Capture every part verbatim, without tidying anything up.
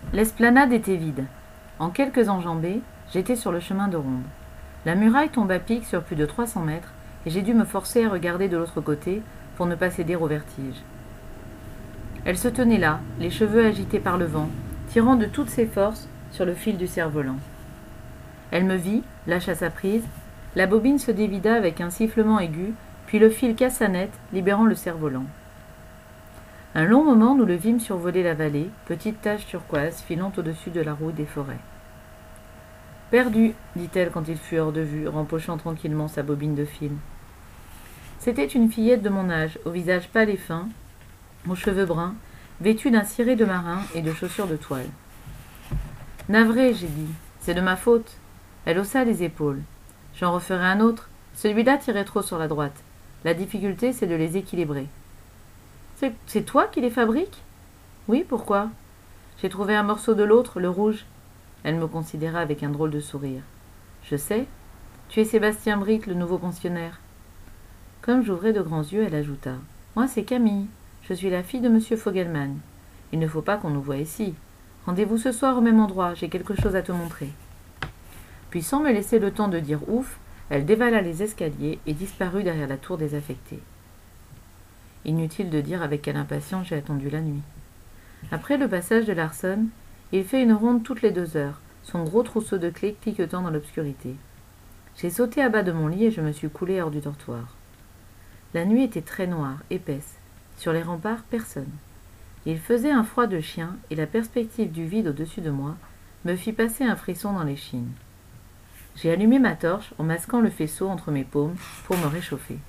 L'esplanade était vide. En quelques enjambées, j'étais sur le chemin de ronde. La muraille tombe à pic sur plus de trois cents mètres et j'ai dû me forcer à regarder de l'autre côté pour ne pas céder au vertige. Elle se tenait là, les cheveux agités par le vent, tirant de toutes ses forces sur le fil du cerf-volant. Elle me vit, lâcha sa prise, la bobine se dévida avec un sifflement aigu, puis le fil cassa net, libérant le cerf-volant. Un long moment, nous le vîmes survoler la vallée, petite tache turquoise filant au-dessus de la route des forêts. « Perdu, dit-elle quand il fut hors de vue, rempochant tranquillement sa bobine de fil. C'était une fillette de mon âge, au visage pâle et fin, aux cheveux bruns, vêtue d'un ciré de marin et de chaussures de toile. « Navré, j'ai dit, c'est de ma faute. » Elle haussa les épaules. « J'en referai un autre. Celui-là tirait trop sur la droite. La difficulté, c'est de les équilibrer. » C'est, c'est toi qui les fabriques ? Oui, pourquoi ? J'ai trouvé un morceau de l'autre, le rouge. Elle me considéra avec un drôle de sourire. Je sais. Tu es Sébastien Brick, le nouveau pensionnaire. Comme j'ouvrais de grands yeux, elle ajouta. Moi, c'est Camille. Je suis la fille de monsieur Fogelman. Il ne faut pas qu'on nous voie ici. Rendez-vous ce soir au même endroit, j'ai quelque chose à te montrer. Puis, sans me laisser le temps de dire ouf, elle dévala les escaliers et disparut derrière la tour désaffectée. Inutile de dire avec quelle impatience j'ai attendu la nuit. Après le passage de Larson, il fait une ronde toutes les deux heures, son gros trousseau de clés cliquetant dans l'obscurité. J'ai sauté à bas de mon lit et je me suis coulé hors du dortoir. La nuit était très noire, épaisse. Sur les remparts, personne. Il faisait un froid de chien et la perspective du vide au-dessus de moi me fit passer un frisson dans l'échine. J'ai allumé ma torche en masquant le faisceau entre mes paumes pour me réchauffer.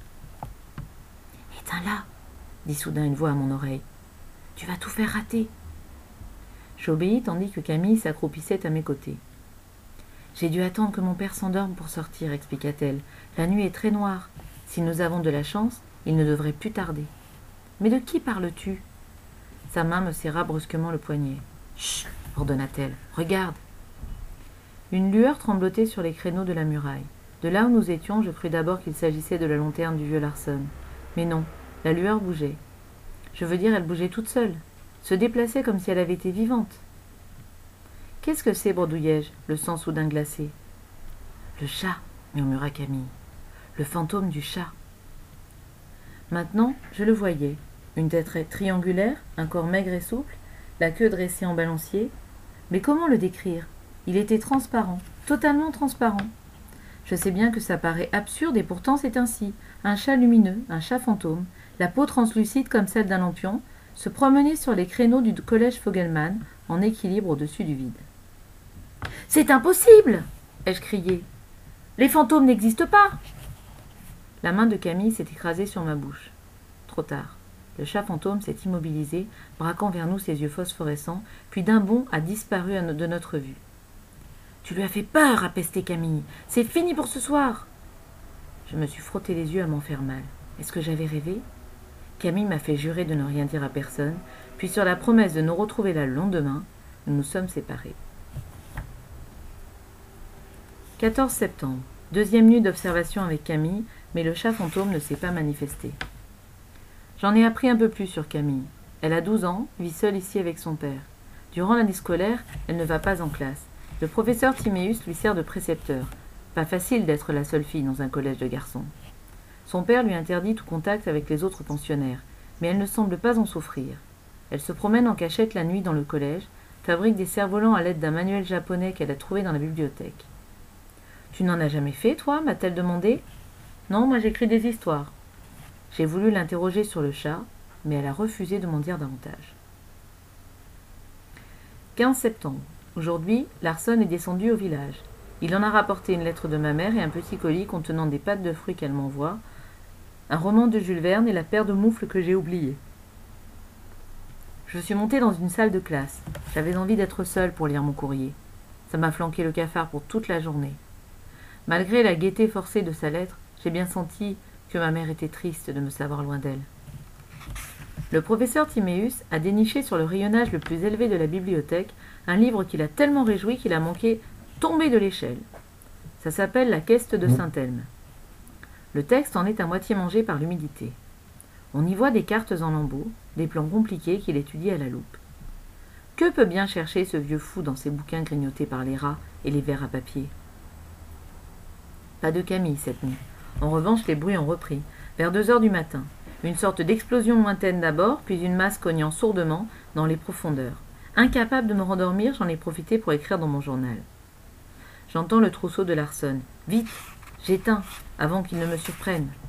« Éteins-la » dit soudain une voix à mon oreille. « Tu vas tout faire rater. » J'obéis tandis que Camille s'accroupissait à mes côtés. « J'ai dû attendre que mon père s'endorme pour sortir, expliqua-t-elle. La nuit est très noire. Si nous avons de la chance, il ne devrait plus tarder. »« Mais de qui parles-tu » Sa main me serra brusquement le poignet. « Chut » ordonna-t-elle. « Regarde » Une lueur tremblotait sur les créneaux de la muraille. De là où nous étions, je crus d'abord qu'il s'agissait de la lanterne du vieux Larson. Mais non, la lueur bougeait. Je veux dire, elle bougeait toute seule, se déplaçait comme si elle avait été vivante. « Qu'est-ce que c'est » bredouillai-je, le sang soudain glacé. « Le chat » murmura Camille. « Le fantôme du chat. » Maintenant, je le voyais. Une tête triangulaire, un corps maigre et souple, la queue dressée en balancier. Mais comment le décrire ? Il était transparent, totalement transparent. Je sais bien que ça paraît absurde et pourtant c'est ainsi. Un chat lumineux, un chat fantôme, la peau translucide comme celle d'un lampion, se promenait sur les créneaux du collège Fogelman, en équilibre au-dessus du vide. « C'est impossible !» ai-je crié. « Les fantômes n'existent pas !» La main de Camille s'est écrasée sur ma bouche. Trop tard. Le chat fantôme s'est immobilisé, braquant vers nous ses yeux phosphorescents, puis d'un bond a disparu de notre vue. « Tu lui as fait peur !» a pesté Camille. « C'est fini pour ce soir !» Je me suis frotté les yeux à m'en faire mal. Est-ce que j'avais rêvé ? Camille m'a fait jurer de ne rien dire à personne, puis sur la promesse de nous retrouver là le lendemain, nous nous sommes séparés. quatorze septembre. Deuxième nuit d'observation avec Camille, mais le chat fantôme ne s'est pas manifesté. J'en ai appris un peu plus sur Camille. Elle a douze ans, vit seule ici avec son père. Durant l'année scolaire, elle ne va pas en classe. Le professeur Timéus lui sert de précepteur. Pas facile d'être la seule fille dans un collège de garçons. Son père lui interdit tout contact avec les autres pensionnaires, mais elle ne semble pas en souffrir. Elle se promène en cachette la nuit dans le collège, fabrique des cerfs-volants à l'aide d'un manuel japonais qu'elle a trouvé dans la bibliothèque. « Tu n'en as jamais fait, toi » m'a-t-elle demandé. « Non, moi j'écris des histoires. » J'ai voulu l'interroger sur le chat, mais elle a refusé de m'en dire davantage. quinze septembre. Aujourd'hui, Larson est descendu au village. Il en a rapporté une lettre de ma mère et un petit colis contenant des pâtes de fruits qu'elle m'envoie, un roman de Jules Verne et la paire de moufles que j'ai oubliées. Je suis montée dans une salle de classe. J'avais envie d'être seule pour lire mon courrier. Ça m'a flanqué le cafard pour toute la journée. Malgré la gaieté forcée de sa lettre, j'ai bien senti que ma mère était triste de me savoir loin d'elle. Le professeur Timéus a déniché sur le rayonnage le plus élevé de la bibliothèque un livre qui l'a tellement réjoui qu'il a manqué tomber de l'échelle. Ça s'appelle La Queste de Saint-Elme. Le texte en est à moitié mangé par l'humidité. On y voit des cartes en lambeaux, des plans compliqués qu'il étudie à la loupe. Que peut bien chercher ce vieux fou dans ses bouquins grignotés par les rats et les vers à papier? Pas de Camille cette nuit. En revanche, les bruits ont repris, vers deux heures du matin. Une sorte d'explosion lointaine d'abord, puis une masse cognant sourdement dans les profondeurs. Incapable de me rendormir, j'en ai profité pour écrire dans mon journal. J'entends le trousseau de Larsen. Vite, j'éteins, avant qu'il ne me surprenne.